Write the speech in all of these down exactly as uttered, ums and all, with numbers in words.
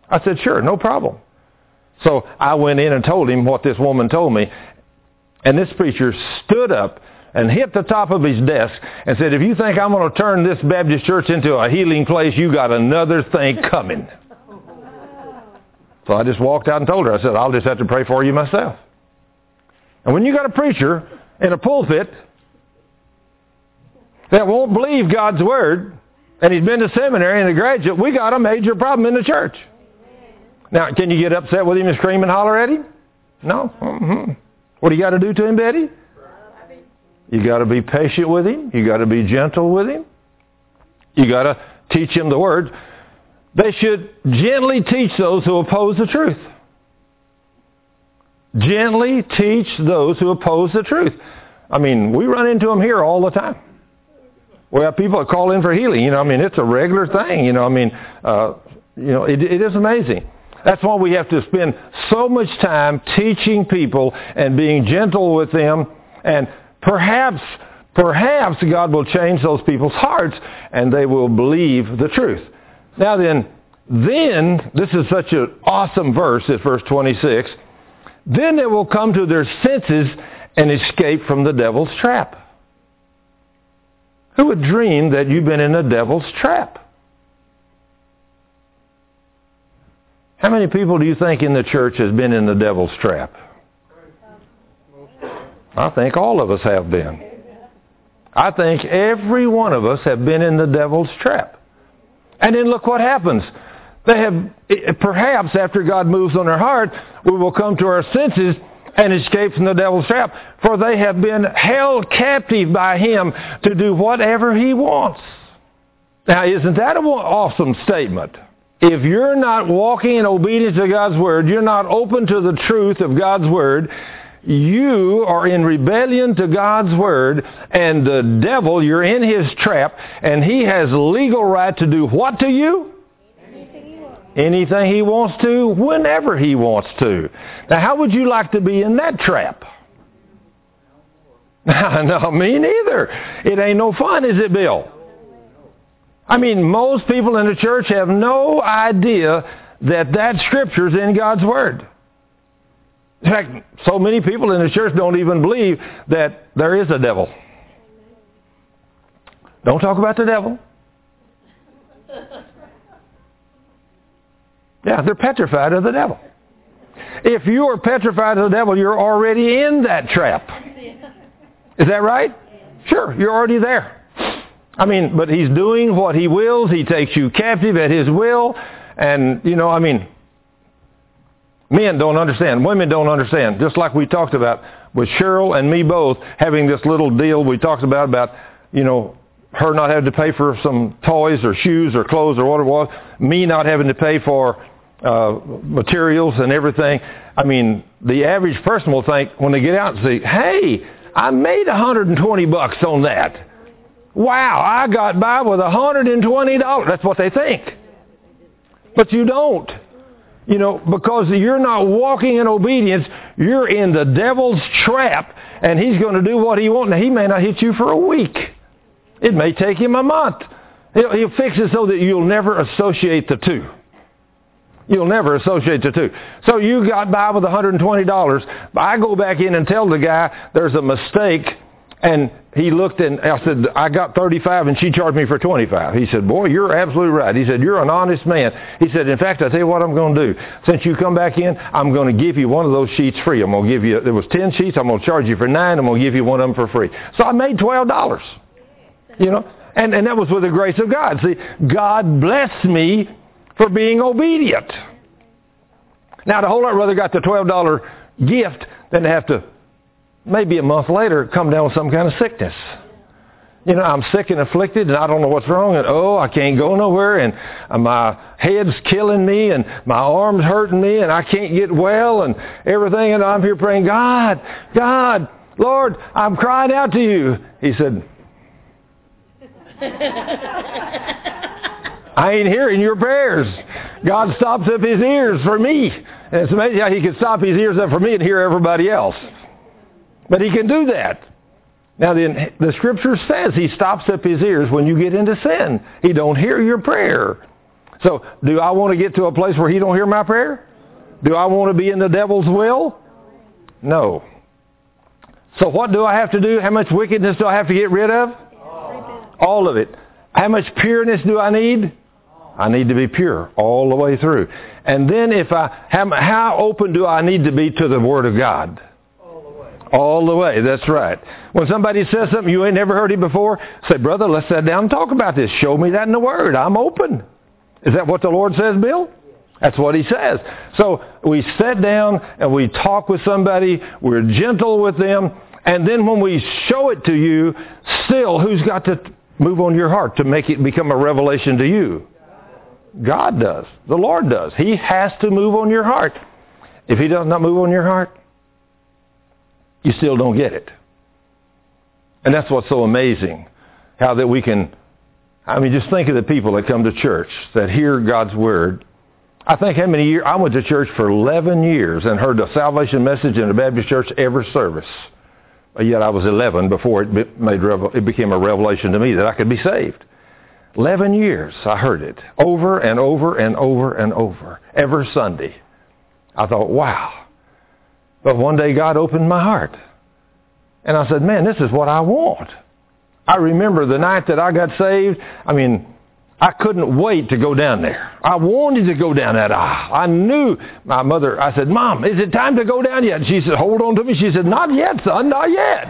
I said, sure, no problem. So I went in and told him what this woman told me. And this preacher stood up and hit the top of his desk and said, if you think I'm going to turn this Baptist church into a healing place, you got another thing coming. So I just walked out and told her, I said, I'll just have to pray for you myself. And when you got a preacher in a pulpit that won't believe God's word, and he's been to seminary and a graduate, we got a major problem in the church. Now, can you get upset with him and scream and holler at him? No. Mm-hmm. What do you got to do to him, Betty? You got to be patient with him. You got to be gentle with him. You got to teach him the word. They should gently teach those who oppose the truth. Gently teach those who oppose the truth. I mean, we run into them here all the time. We have people that call in for healing. You know, I mean, it's a regular thing. You know, I mean, uh, you know, it, it is amazing. That's why we have to spend so much time teaching people and being gentle with them. And perhaps, perhaps God will change those people's hearts and they will believe the truth. Now then, then, this is such an awesome verse, it's verse twenty-six. Then they will come to their senses and escape from the devil's trap. Who would dream that you've been in the devil's trap? How many people do you think in the church has been in the devil's trap? I think all of us have been. I think every one of us have been in the devil's trap. And then look what happens. They have, perhaps after God moves on their heart, we will come to our senses and escape from the devil's trap. For they have been held captive by him to do whatever he wants. Now, isn't that an awesome statement? If you're not walking in obedience to God's word, you're not open to the truth of God's word, you are in rebellion to God's word, and the devil, you're in his trap, and he has legal right to do what to you? Anything he wants. Anything he wants to, whenever he wants to. Now, how would you like to be in that trap? No, me neither. It ain't no fun, is it, Bill? I mean, most people in the church have no idea that that scripture's in God's word. In fact, so many people in the church don't even believe that there is a devil. Don't talk about the devil. Yeah, they're petrified of the devil. If you are petrified of the devil, you're already in that trap. Is that right? Sure, you're already there. I mean, but he's doing what he wills. He takes you captive at his will. And, you know, I mean, men don't understand. Women don't understand. Just like we talked about with Cheryl and me both having this little deal we talked about, about, you know, her not having to pay for some toys or shoes or clothes or what it was. Me not having to pay for uh, materials and everything. I mean, the average person will think when they get out and say, hey, I made one hundred twenty bucks on that. Wow, I got by with one hundred twenty dollars. That's what they think. But you don't. You know, because you're not walking in obedience, you're in the devil's trap, and he's going to do what he wants. Now, he may not hit you for a week. It may take him a month. He'll, he'll fix it so that you'll never associate the two. You'll never associate the two. So you got by with one hundred twenty dollars. I go back in and tell the guy there's a mistake. And he looked and I said, I got thirty-five and she charged me for twenty-five. He said, boy, you're absolutely right. He said, you're an honest man. He said, in fact, I'll tell you what I'm going to do. Since you come back in, I'm going to give you one of those sheets free. I'm going to give you, there was ten sheets. I'm going to charge you for nine. I'm going to give you one of them for free. So I made twelve dollars. You know, and, and that was with the grace of God. See, God blessed me for being obedient. Now, I'd a whole lot rather got the twelve dollars gift than to have to maybe a month later, come down with some kind of sickness. You know, I'm sick and afflicted, and I don't know what's wrong, and oh, I can't go nowhere, and my head's killing me, and my arm's hurting me, and I can't get well, and everything, and I'm here praying, God, God, Lord, I'm crying out to you. He said, I ain't hearing your prayers. God stops up his ears for me. And it's amazing how he can stop his ears up for me and hear everybody else. But he can do that. Now, the, the Scripture says he stops up his ears when you get into sin. He don't hear your prayer. So do I want to get to a place where he don't hear my prayer? Do I want to be in the devil's will? No. So what do I have to do? How much wickedness do I have to get rid of? All, all of it. How much pureness do I need? I need to be pure all the way through. And then if I, how, how open do I need to be to the Word of God? All the way. All the way, that's right. When somebody says something you ain't never heard it before, say, brother, let's sit down and talk about this. Show me that in the Word. I'm open. Is that what the Lord says, Bill? That's what he says. So we sit down and we talk with somebody. We're gentle with them. And then when we show it to you, still, who's got to move on your heart to make it become a revelation to you? God does. The Lord does. He has to move on your heart. If he does not move on your heart, you still don't get it. And that's what's so amazing. How that we can, I mean, just think of the people that come to church, that hear God's Word. I think how many years, I went to church for eleven years and heard the salvation message in the Baptist church every service. Yet I was eleven before it, made, it became a revelation to me that I could be saved. eleven years I heard it over and over and over and over every Sunday. I thought, wow. But one day God opened my heart. And I said, man, this is what I want. I remember the night that I got saved, I mean, I couldn't wait to go down there. I wanted to go down that aisle. I knew my mother, I said, Mom, is it time to go down yet? And she said, hold on to me. She said, not yet, son, not yet.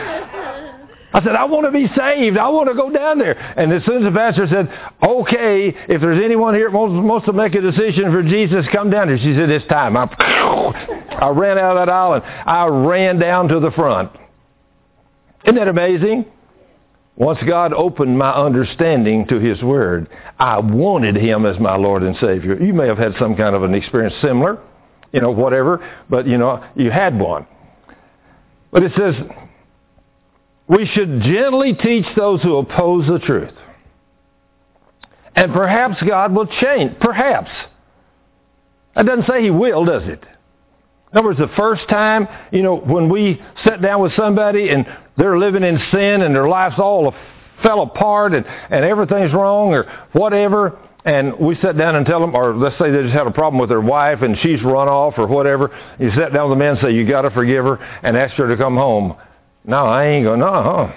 I said, I want to be saved. I want to go down there. And as soon as the pastor said, okay, if there's anyone here that wants to make a decision for Jesus, come down here. She said, it's time. I, I ran out of that aisle and I ran down to the front. Isn't that amazing? Once God opened my understanding to His Word, I wanted Him as my Lord and Savior. You may have had some kind of an experience similar, you know, whatever, but, you know, you had one. But it says, we should gently teach those who oppose the truth. And perhaps God will change. Perhaps. That doesn't say He will, does it? In other words, the first time, you know, when we sit down with somebody and they're living in sin and their lives all fell apart and, and everything's wrong or whatever, and we sit down and tell them, or let's say they just had a problem with their wife and she's run off or whatever, you sit down with the man and say, you got to forgive her and ask her to come home. No, I ain't going, no, huh?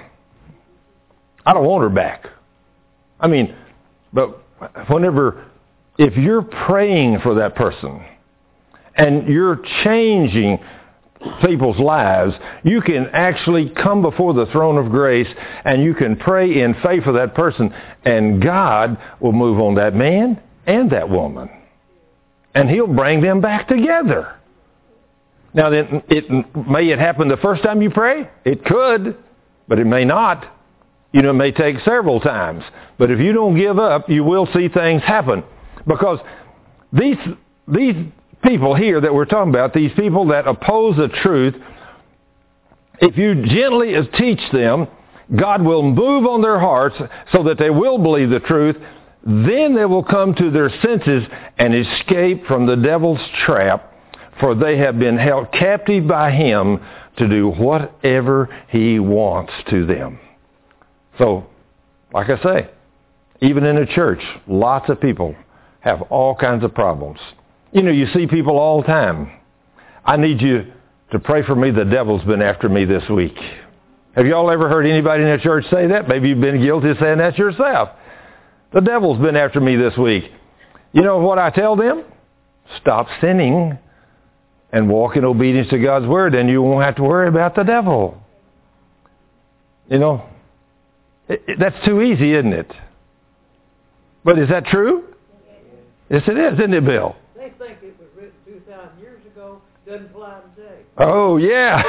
I don't want her back. I mean, but whenever, if you're praying for that person and you're changing people's lives, you can actually come before the throne of grace and you can pray in faith for that person, and God will move on that man and that woman. And He'll bring them back together. Now, then, it, may it happen the first time you pray? It could, but it may not. You know, it may take several times. But if you don't give up, you will see things happen. Because these these people here that we're talking about, these people that oppose the truth, if you gently teach them, God will move on their hearts so that they will believe the truth. Then they will come to their senses and escape from the devil's trap, for they have been held captive by him to do whatever he wants to them. So, like I say, even in the church, lots of people have all kinds of problems. You know, you see people all the time. I need you to pray for me. The devil's been after me this week. Have you all ever heard anybody in the church say that? Maybe you've been guilty of saying that yourself. The devil's been after me this week. You know what I tell them? Stop sinning and walk in obedience to God's Word, and you won't have to worry about the devil. You know, it, it, that's too easy, isn't it? But is that true? Yes, it is, isn't it, Bill? They think it was written two thousand years ago, doesn't apply today. Oh, yeah.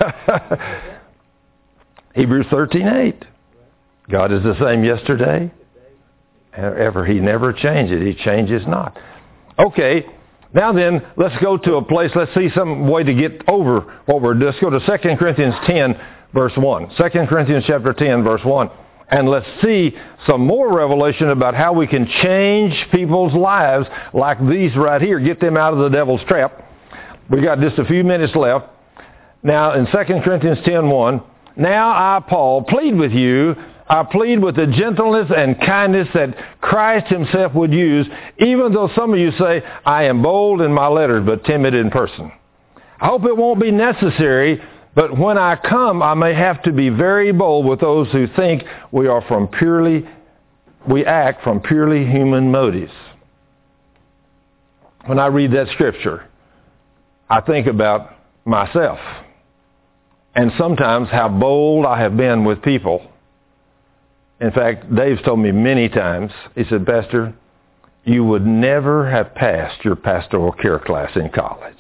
Hebrews thirteen eight. God is the same yesterday, ever. He never changes. He changes not. Okay, now then, let's go to a place, let's see some way to get over what we're doing. Let's go to Second Corinthians ten, verse one. Second Corinthians chapter ten, verse one. And let's see some more revelation about how we can change people's lives like these right here. Get them out of the devil's trap. We got just a few minutes left. Now, in Second Corinthians ten one, now I, Paul, plead with you I plead with the gentleness and kindness that Christ himself would use, even though some of you say, I am bold in my letters, but timid in person. I hope it won't be necessary, but when I come, I may have to be very bold with those who think we are from purely, we act from purely human motives. When I read that scripture, I think about myself and sometimes how bold I have been with people. In fact, Dave's told me many times, he said, Pastor, you would never have passed your pastoral care class in college.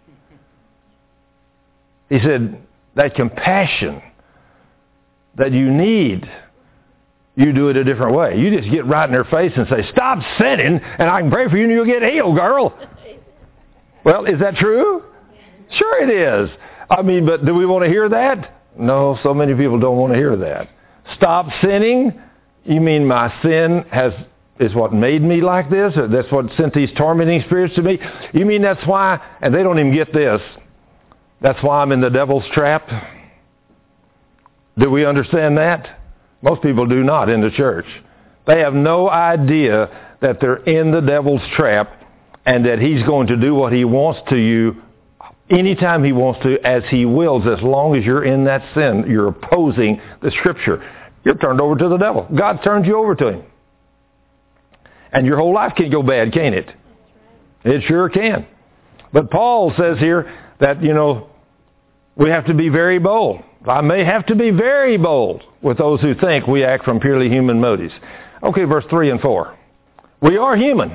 He said, that compassion that you need, you do it a different way. You just get right in their face and say, stop sinning, and I can pray for you and you'll get healed, girl. Well, is that true? Sure it is. I mean, but do we want to hear that? No, so many people don't want to hear that. Stop sinning? You mean my sin has is what made me like this? Or that's what sent these tormenting spirits to me? You mean that's why, and they don't even get this, that's why I'm in the devil's trap? Do we understand that? Most people do not in the church. They have no idea that they're in the devil's trap and that he's going to do what he wants to you anytime he wants to, as he wills, as long as you're in that sin. You're opposing the Scripture. You're turned over to the devil. God turns you over to him. And your whole life can go bad, can't it? It sure can. But Paul says here that, you know, we have to be very bold. I may have to be very bold with those who think we act from purely human motives. Okay, verse three and four. We are human.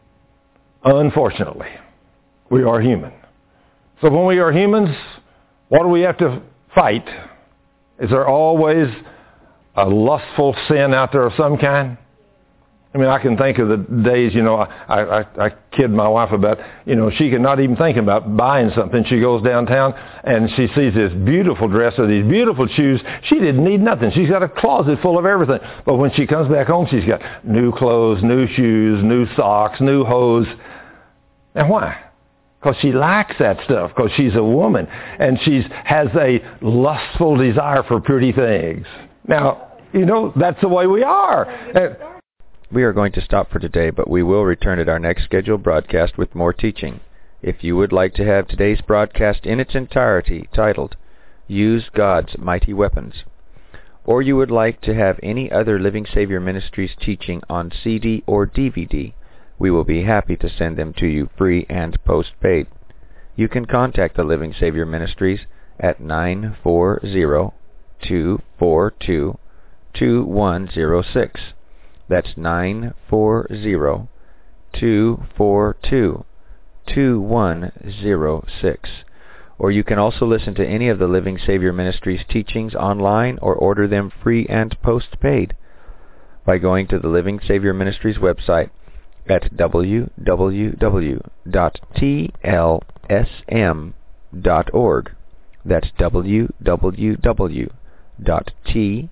Unfortunately, we are human. So when we are humans, what do we have to fight? Is there always a lustful sin out there of some kind? I mean, I can think of the days, you know, I, I, I kid my wife about, you know, she can not even think about buying something. She goes downtown and she sees this beautiful dress or these beautiful shoes. She didn't need nothing. She's got a closet full of everything. But when she comes back home, she's got new clothes, new shoes, new socks, new hose. And why? Because she likes that stuff, because she's a woman, and she has a lustful desire for pretty things. Now, you know, that's the way we are. And, we are going to stop for today, but we will return at our next scheduled broadcast with more teaching. If you would like to have today's broadcast in its entirety titled, Use God's Mighty Weapons, or you would like to have any other Living Savior Ministries teaching on C D or D V D, we will be happy to send them to you free and postpaid. You can contact the Living Savior Ministries at nine four zero, two four two, two one zero six. That's nine four zero, two four two, two one zero six. Or you can also listen to any of the Living Savior Ministries teachings online or order them free and postpaid by going to the Living Savior Ministries website at w w w dot t l s m dot org. That's w w w dot t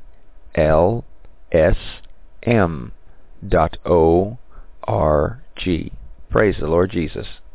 l s m dot org. Praise the Lord Jesus.